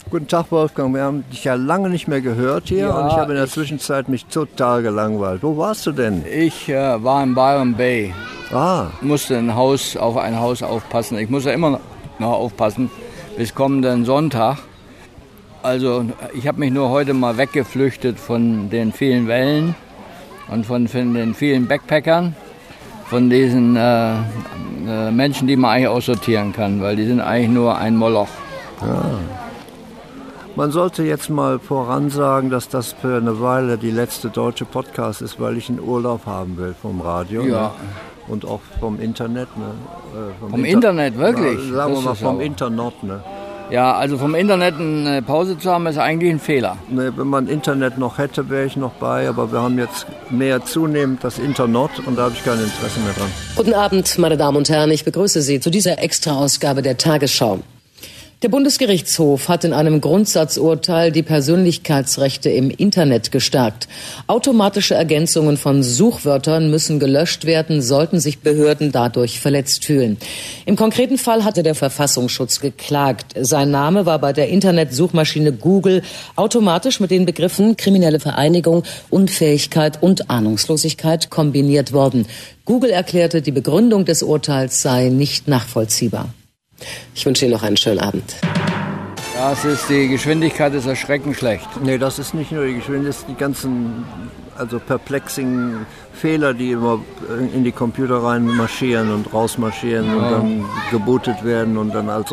Guten Tag, Wolfgang. Wir haben dich ja lange nicht mehr gehört hier und ich habe in der Zwischenzeit mich total gelangweilt. Wo warst du denn? Ich war in Byron Bay. Musste auf ein Haus aufpassen. Ich muss ja immer noch aufpassen bis kommenden Sonntag. Also ich habe mich nur heute mal weggeflüchtet von den vielen Wellen und von den vielen Backpackern, von diesen Menschen, die man eigentlich aussortieren kann, weil die sind eigentlich nur ein Moloch. Ja. Man sollte jetzt mal voran sagen, dass das für eine Weile die letzte deutsche Podcast ist, weil ich einen Urlaub haben will vom Radio. Ja. Ne? Und auch vom Internet. Ne? Vom Internet, wirklich? Na, sagen wir mal vom Internet. Ne? Ja, also vom Internet eine Pause zu haben, ist eigentlich ein Fehler. Ne, wenn man Internet noch hätte, wäre ich noch bei, aber wir haben jetzt mehr zunehmend das Internet und da habe ich kein Interesse mehr dran. Guten Abend, meine Damen und Herren, ich begrüße Sie zu dieser Extra-Ausgabe der Tagesschau. Der Bundesgerichtshof hat in einem Grundsatzurteil die Persönlichkeitsrechte im Internet gestärkt. Automatische Ergänzungen von Suchwörtern müssen gelöscht werden, sollten sich Behörden dadurch verletzt fühlen. Im konkreten Fall hatte der Verfassungsschutz geklagt. Sein Name war bei der Internetsuchmaschine Google automatisch mit den Begriffen kriminelle Vereinigung, Unfähigkeit und Ahnungslosigkeit kombiniert worden. Google erklärte, die Begründung des Urteils sei nicht nachvollziehbar. Ich wünsche Ihnen noch einen schönen Abend. Die Geschwindigkeit ist erschreckend schlecht. Nee, das ist nicht nur die Geschwindigkeit, die ganzen perplexing Fehler, die immer in die Computer rein marschieren und rausmarschieren und dann gebootet werden und dann als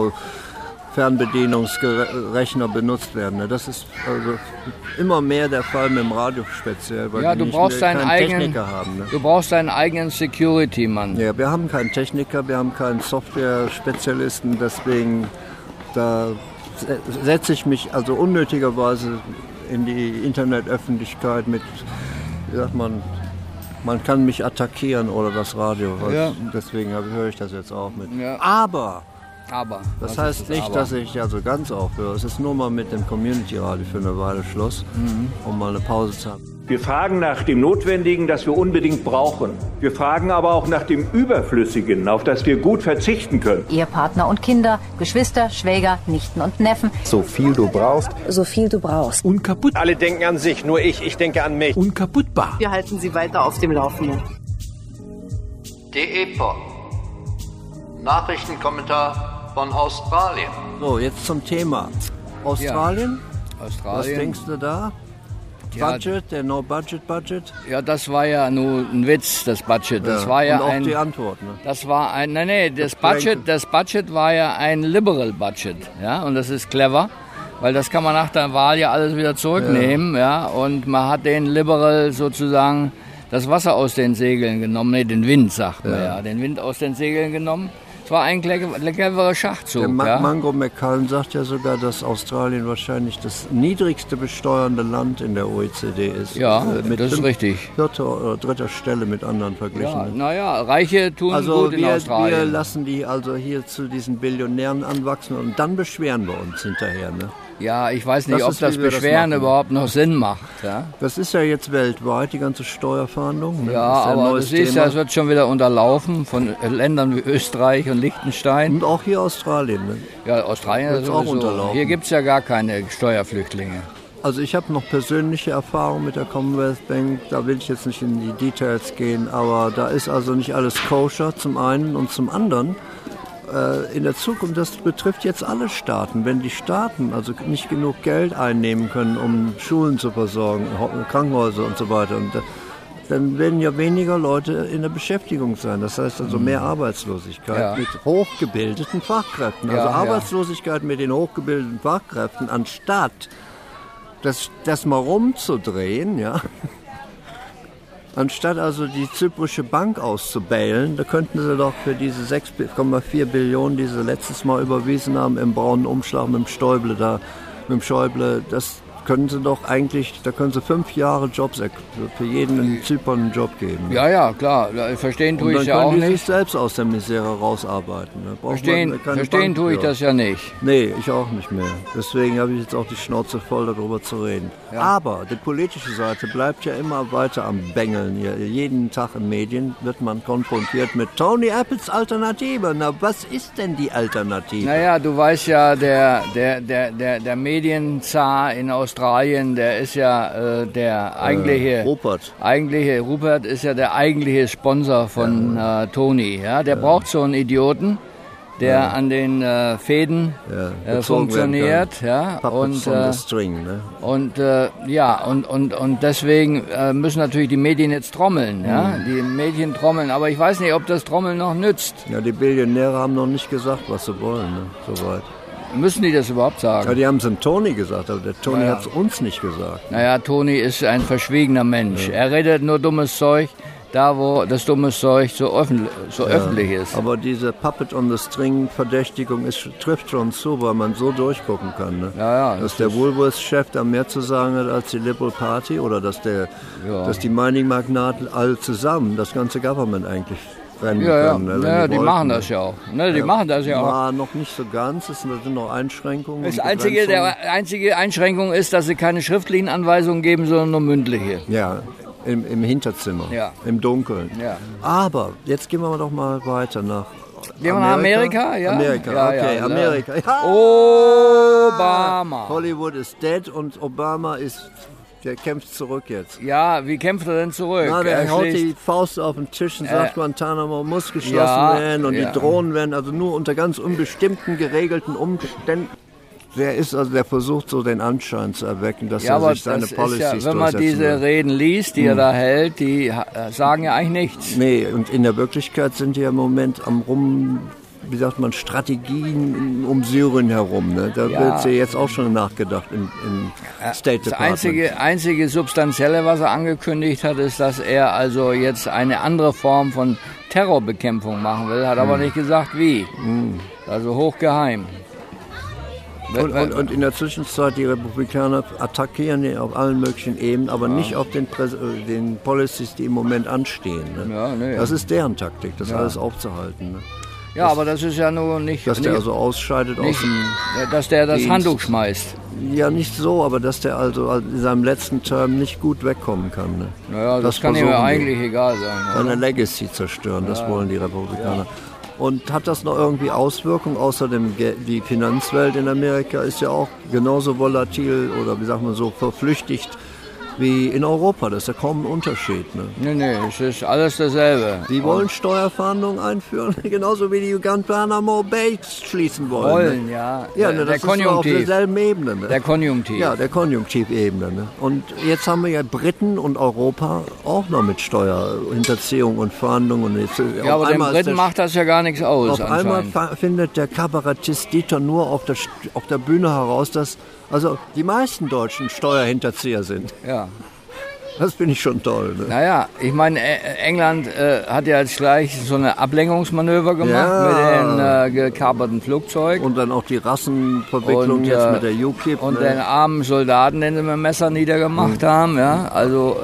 Fernbedienungsrechner benutzt werden. Das ist also immer mehr der Fall mit dem Radio speziell, weil du brauchst keinen Techniker haben. Ne? Du brauchst deinen eigenen Security-Mann. Ja, wir haben keinen Techniker, wir haben keinen Software-Spezialisten, deswegen da setze ich mich also unnötigerweise in die Internetöffentlichkeit mit, wie sagt man kann mich attackieren oder das Radio, deswegen höre ich das jetzt auch mit. Ja. Aber das Was heißt nicht, dass ich also ganz aufhöre. Es ist nur mal mit dem Community-Radio für eine Weile Schluss, um mal eine Pause zu haben. Wir fragen nach dem Notwendigen, das wir unbedingt brauchen. Wir fragen aber auch nach dem Überflüssigen, auf das wir gut verzichten können. Ehepartner und Kinder, Geschwister, Schwäger, Nichten und Neffen. So viel du brauchst. So viel du brauchst. Unkaputt. Alle denken an sich, nur ich denke an mich. Unkaputtbar. Wir halten Sie weiter auf dem Laufenden. Die EPO. Nachrichtenkommentar von Australien. So, jetzt zum Thema. Australien? Was denkst du da? Budget, der No-Budget-Budget? Ja, das war ja nur ein Witz, das Budget. Das war ja und auch die Antwort, ne? Das war das Budget war ja ein Liberal Budget, ja, und das ist clever, weil das kann man nach der Wahl ja alles wieder zurücknehmen, ja, und man hat den Liberal sozusagen das Wasser aus den Segeln genommen, den Wind, sagt man den Wind aus den Segeln genommen. Es war ein cleverer Schachzug. Der Mango McCallum sagt ja sogar, dass Australien wahrscheinlich das niedrigste besteuernde Land in der OECD ist. Ja, das ist richtig. 4. oder 3. Stelle mit anderen verglichen. Ja, Reiche tun gut in Australien. Wir lassen die also hier zu diesen Billionären anwachsen und dann beschweren wir uns hinterher, ne? Ja, ich weiß nicht, ob das Beschweren überhaupt noch Sinn macht. Ja? Das ist ja jetzt weltweit, die ganze Steuerfahndung. Ne? Ja, aber du siehst ja, es wird schon wieder unterlaufen von Ländern wie Österreich und Liechtenstein. Und auch hier Australien. Ne? Ja, Australien ist auch unterlaufen. Hier gibt es ja gar keine Steuerflüchtlinge. Also ich habe noch persönliche Erfahrung mit der Commonwealth Bank, da will ich jetzt nicht in die Details gehen, aber da ist also nicht alles koscher zum einen und zum anderen. In der Zukunft, das betrifft jetzt alle Staaten. Wenn die Staaten also nicht genug Geld einnehmen können, um Schulen zu versorgen, Krankenhäuser und so weiter, dann werden ja weniger Leute in der Beschäftigung sein. Das heißt also mehr Arbeitslosigkeit mit hochgebildeten Fachkräften. Also Arbeitslosigkeit mit den hochgebildeten Fachkräften, anstatt das mal rumzudrehen, ja. Anstatt also die zyprische Bank auszubailen, da könnten sie doch für diese 6,4 Billionen, die sie letztes Mal überwiesen haben, im braunen Umschlag mit dem Schäuble, das können sie doch eigentlich, da können sie 5 Jahre Jobs für jeden in Zypern einen Job geben. Ja, ja, klar. Verstehen tue ich es ja auch nicht. Dann können die sich selbst aus der Misere rausarbeiten. Verstehen tue ich das ja nicht. Nee, ich auch nicht mehr. Deswegen habe ich jetzt auch die Schnauze voll, darüber zu reden. Ja. Aber die politische Seite bleibt ja immer weiter am Bängeln. Jeden Tag in Medien wird man konfrontiert mit Tony Apples Alternative. Na, was ist denn die Alternative? Naja, du weißt ja, der Medienzar in Australien, der ist ja der eigentliche... Rupert ist ja der eigentliche Sponsor von Tony. Ja? Der braucht so einen Idioten, der an den Fäden funktioniert. Ja? Und deswegen müssen natürlich die Medien jetzt trommeln. Ja? Die Medien trommeln, aber ich weiß nicht, ob das Trommeln noch nützt. Ja, die Billionäre haben noch nicht gesagt, was sie wollen, ne? Soweit. Müssen die das überhaupt sagen? Ja, die haben es dem Tony gesagt, aber der Tony hat es uns nicht gesagt. Naja, Tony ist ein verschwiegener Mensch. Er redet nur dummes Zeug, da wo das dummes Zeug so öffentlich ist. Aber diese Puppet-on-the-String-Verdächtigung trifft schon zu, weil man so durchgucken kann. Ne? Ja, dass der Woolworths-Chef da mehr zu sagen hat als die Liberal Party oder dass die Mining-Magnaten alle zusammen, das ganze Government eigentlich können. Ja, die machen das ja auch. Ne, die machen das ja auch. Ja, noch nicht so ganz, es sind noch Einschränkungen. Die einzige Einschränkung ist, dass sie keine schriftlichen Anweisungen geben, sondern nur mündliche. Ja, im Hinterzimmer, im Dunkeln. Ja. Aber jetzt gehen wir doch mal weiter nach Amerika. Ja? Amerika. Ja. Obama. Hollywood ist dead und Obama der kämpft zurück jetzt. Ja, wie kämpft er denn zurück? Na, der haut die Faust auf den Tisch und sagt, Guantanamo muss geschlossen werden und die Drohnen werden also nur unter ganz unbestimmten, geregelten Umständen. Der versucht so den Anschein zu erwecken, dass er sich seine Policies durchsetzen will. Wenn man diese Reden liest, die er da hält, die sagen ja eigentlich nichts. Nee, und in der Wirklichkeit sind die ja im Moment Strategien um Syrien herum. Ne? Da wird jetzt auch schon nachgedacht im State Department. Das einzige Substanzielle, was er angekündigt hat, ist, dass er also jetzt eine andere Form von Terrorbekämpfung machen will, hat aber nicht gesagt, wie. Also hochgeheim. Und in der Zwischenzeit, die Republikaner attackieren ihn auf allen möglichen Ebenen, aber nicht auf den Policies, die im Moment anstehen. Ne? Ja, nee. Das ist deren Taktik, das alles aufzuhalten. Ne? Ja, aber das ist ja nur nicht... Dass der also ausscheidet aus dem... Dass der das Handtuch schmeißt. Ja, nicht so, aber dass der also in seinem letzten Term nicht gut wegkommen kann. Ne? Naja, das kann ihm eigentlich egal sein. Seine Legacy zerstören, das wollen die Republikaner. Ja. Und hat das noch irgendwie Auswirkungen? Außerdem die Finanzwelt in Amerika ist ja auch genauso volatil oder wie sagt man so verflüchtigt wie in Europa. Das ist ja kaum ein Unterschied. Ne? Nee, es ist alles dasselbe. Die wollen Steuerfahndungen einführen, genauso wie die Guantanamo Bay schließen wollen. Ja, das der ist auf derselben Ebene. Ne? Der Konjunktiv. Ja, der Konjunktivebene. Ne? Und jetzt haben wir ja Briten und Europa auch noch mit Steuerhinterziehung und Verhandlungen. Und jetzt, aber den Briten macht das ja gar nichts aus. Auf einmal findet der Kabarettist Dieter nur auf der Bühne heraus, dass also die meisten Deutschen Steuerhinterzieher sind. Ja. Das finde ich schon toll. Ne? Naja, ich meine, England hat ja jetzt gleich so eine Ablenkungsmanöver gemacht mit den gekaperten Flugzeugen. Und dann auch die Rassenverwicklung jetzt mit der UKIP. Und den armen Soldaten, den sie mit dem Messer niedergemacht haben. Ja? Also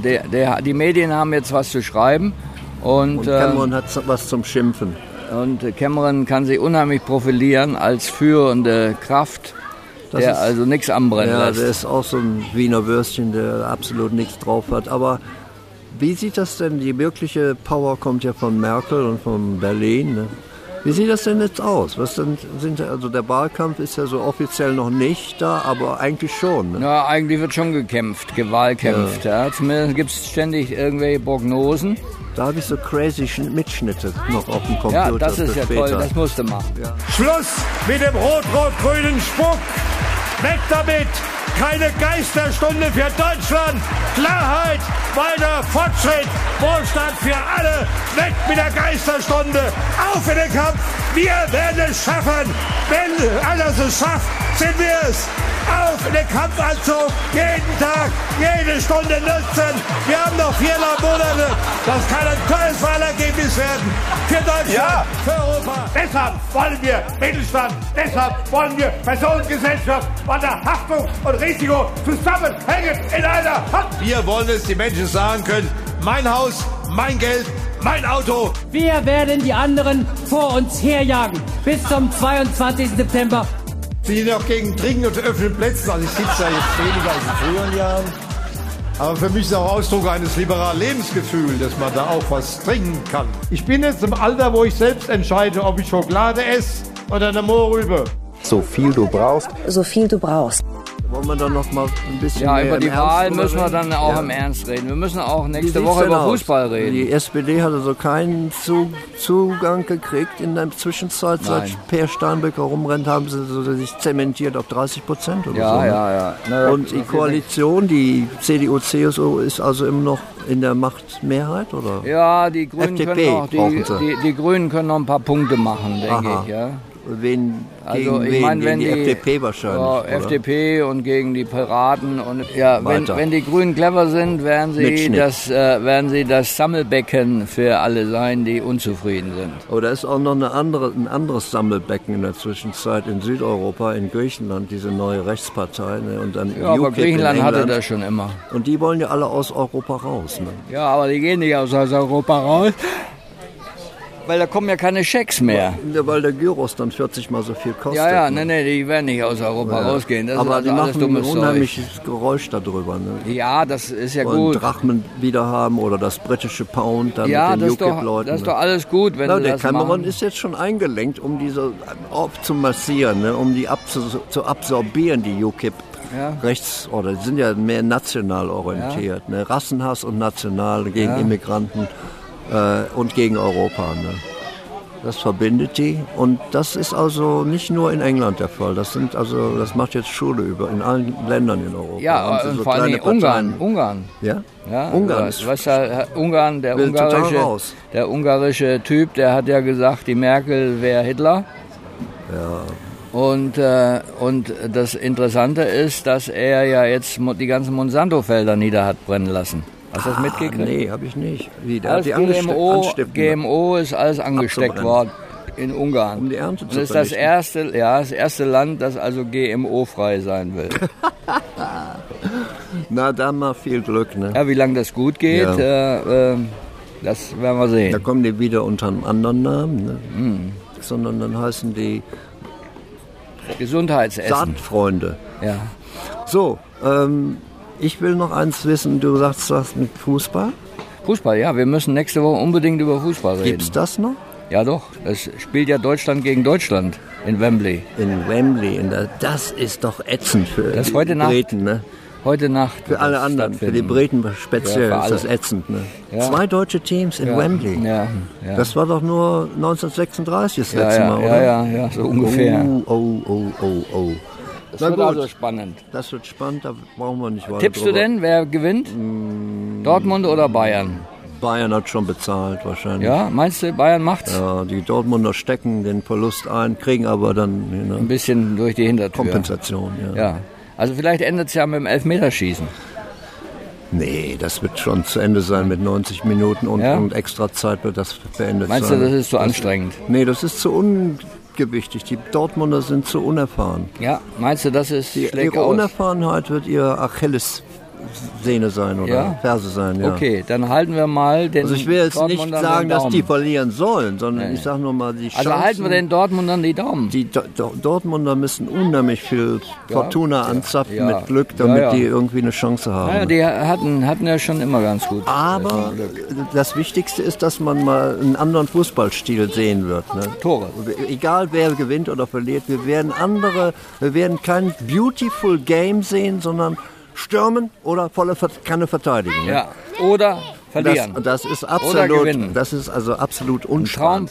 die Medien haben jetzt was zu schreiben. Und Cameron hat was zum Schimpfen. Und Cameron kann sich unheimlich profilieren als führende Kraft. Der also nichts anbrennen lässt. Der ist auch so ein Wiener Würstchen, der absolut nichts drauf hat. Aber wie sieht das denn, die wirkliche Power kommt ja von Merkel und von Berlin. Ne? Wie sieht das denn jetzt aus? Also der Wahlkampf ist ja so offiziell noch nicht da, aber eigentlich schon. Ne? Ja, eigentlich wird schon gewahlkämpft. Ja. Zumindest gibt es ständig irgendwelche Prognosen. Da habe ich so crazy Mitschnitte noch auf dem Computer. Ja, das ist ja toll, das musst du machen. Ja. Schluss mit dem rot-rot-grünen Spuck! Weg damit! Keine Geisterstunde für Deutschland! Klarheit, weiter Fortschritt, Wohlstand für alle! Weg mit der Geisterstunde! Auf in den Kampf! Wir werden es schaffen! Wenn einer es schafft, sind wir es. Auf in den Kampfanzug, jeden Tag, jede Stunde nutzen. Wir haben noch 4 Monate. Das kann ein tolles Wahlergebnis werden. Für Deutschland, für Europa. Deshalb wollen wir Mittelstand. Deshalb wollen wir Personengesellschaft, bei der Haftung und Risiko zusammenhängen in einer Hand. Wir wollen es die Menschen sagen können. Mein Haus, mein Geld, mein Auto. Wir werden die anderen vor uns herjagen. Bis zum 22. September. Sie sind auch gegen Trinken und öffnen Plätzen. Also ich sitze da jetzt weniger als in früheren Jahren. Aber für mich ist es auch Ausdruck eines liberalen Lebensgefühls, dass man da auch was trinken kann. Ich bin jetzt im Alter, wo ich selbst entscheide, ob ich Schokolade esse oder eine Mohrrübe. So viel du brauchst. So viel du brauchst. Wollen wir dann noch mal ein bisschen Ja, mehr über die Wahl müssen wir reden? dann auch im Ernst reden. Wir müssen auch nächste Woche über Fußball reden. Die SPD hat also keinen Zugang gekriegt in der Zwischenzeit. Nein. Seit Per Steinbrück herumrennt, haben sie sich zementiert auf 30% oder Ja, so. Ne? ja. Ne, und die Koalition, die CDU, CSU, ist also immer noch in der Machtmehrheit, oder? Ja, die Grünen FDP können noch, die Grünen können noch ein paar Punkte machen, denke ich. Ja. Gegen wenn die FDP wahrscheinlich. Ja, oder? FDP und gegen die Piraten. Und ja, wenn die Grünen clever sind, werden sie das Sammelbecken für alle sein, die unzufrieden sind. Oh, da ist auch noch ein anderes Sammelbecken in der Zwischenzeit in Südeuropa, in Griechenland, diese neue Rechtspartei. Ne? Und dann ja, aber Griechenland hatte das schon immer. Und die wollen ja alle aus Europa raus. Ne? Ja, aber die gehen nicht aus Europa raus. Weil da kommen ja keine Schecks mehr. Ja, weil der Gyros dann 40 Mal so viel kostet. Ja, nee, die werden nicht aus Europa rausgehen. Das aber ist die also machen ein unheimliches Geräusch darüber. Ne? Ja, das ist ja wollen gut. Drachmen wieder haben oder das britische Pound dann mit den UKIP-Leuten. Das ist doch alles gut, wenn sie der das Cameron machen. ist jetzt schon eingelenkt, um diese aufzumassieren, ne? Um die zu absorbieren, die UKIP. Ja. Rechts, oder die sind ja mehr national orientiert. Ne? Rassenhass und national gegen Immigranten und gegen Europa. Ne? Das verbindet die und das ist also nicht nur in England der Fall. Das macht jetzt Schule über in allen Ländern in Europa. Ja, und vor allem Ungarn. Ja? Ungarn. Ungarn, der ungarische Typ, der hat ja gesagt, die Merkel wäre Hitler. Ja. Und das Interessante ist, dass er ja jetzt die ganzen Monsanto-Felder nieder hat brennen lassen. Hast du das mitgekriegt? Nee, habe ich nicht. Wie, der alles hat die GMO ist alles angesteckt worden in Ungarn. Um die Ernte zu das ist das erste Land, das also GMO-frei sein will. Na, da mal viel Glück, ne? Ja, wie lange das gut geht, das werden wir sehen. Da kommen die wieder unter einem anderen Namen, ne? Sondern dann heißen die Gesundheitsessen. Saatfreunde. Ja. So, ich will noch eins wissen, du sagst was mit Fußball? Fußball, ja, wir müssen nächste Woche unbedingt über Fußball reden. Gibt's das noch? Ja doch, es spielt ja Deutschland gegen Deutschland in Wembley. In Wembley, das ist doch ätzend für das die heute Briten, ne? Heute Nacht. Für alle anderen, für die Briten speziell ist das ätzend, ne? Ja. 2 deutsche Teams in Wembley. Ja. Das war doch nur 1936 das letzte Mal, oder? Ja, so ungefähr. Oh. Das wird also spannend. Das wird spannend, da brauchen wir nicht weiter. Tippst du denn, wer gewinnt? Dortmund oder Bayern? Bayern hat schon bezahlt wahrscheinlich. Ja, meinst du, Bayern macht's? Ja, die Dortmunder stecken den Verlust ein, kriegen aber dann ein bisschen durch die Hintertür. Kompensation, ja. Also vielleicht endet es ja mit dem Elfmeterschießen. Nee, das wird schon zu Ende sein mit 90 Minuten und extra Zeit wird das beendet sein. Meinst du, das ist zu anstrengend? Nee, das ist zu ungewichtig. Die Dortmunder sind zu unerfahren. Ja, meinst du, das ist ihre Unerfahrenheit wird ihr Achillessehne sein oder Ferse sein, ja. Okay, dann halten wir mal den Also ich will jetzt nicht sagen, dass die verlieren sollen, sondern ich sage nur mal die Chancen. Also halten wir den Dortmundern die Daumen. Die Dortmunder müssen unheimlich viel Fortuna anzapfen mit Glück, damit die irgendwie eine Chance haben. Ja, die hatten ja schon immer ganz gut. Aber das Wichtigste ist, dass man mal einen anderen Fußballstil sehen wird. Ne? Tore. Egal wer gewinnt oder verliert, wir werden kein Beautiful Game sehen, sondern stürmen oder volle Kanne verteidigen. Ja, oder verlieren. Das ist also absolut unspanisch.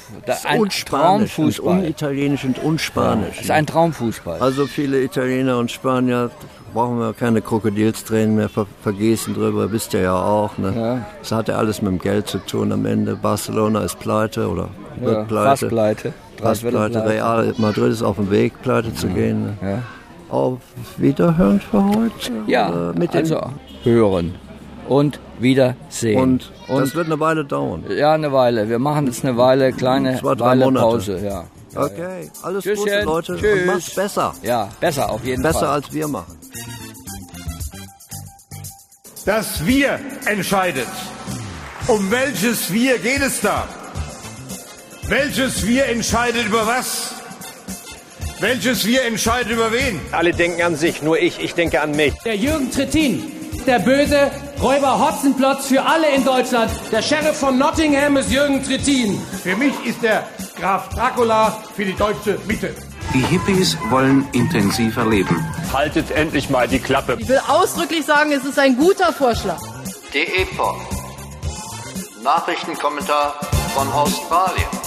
Und unitalienisch und unspanisch. Das ist ein Traumfußball. Also viele Italiener und Spanier brauchen wir keine Krokodilstränen mehr vergießen drüber, wisst ihr ja auch. Ne? Ja. Das hat ja alles mit dem Geld zu tun am Ende. Barcelona ist pleite oder wird pleite. Fast pleite. Real Madrid ist auf dem Weg, pleite zu gehen. Ne? Ja. Auf Wiederhören für heute? Ja, also hören und wiedersehen. Und das wird eine Weile dauern? Ja, eine Weile. Wir machen jetzt eine Weile, kleine 2-3 Monate. Pause. Ja. Okay, alles Tschüsschen, Gute, Leute. Tschüss. Und macht's besser. Ja, besser auf jeden Fall. Besser als wir machen. Das Wir entscheidet. Um welches Wir geht es da? Welches Wir entscheidet über was? Welches Wir entscheidet über wen? Alle denken an sich, nur ich denke an mich. Der Jürgen Trittin, der böse Räuber Hotzenplotz für alle in Deutschland. Der Sheriff von Nottingham ist Jürgen Trittin. Für mich ist der Graf Dracula für die deutsche Mitte. Die Hippies wollen intensiver leben. Haltet endlich mal die Klappe. Ich will ausdrücklich sagen, es ist ein guter Vorschlag. Die Epoch. Nachrichtenkommentar von Australien.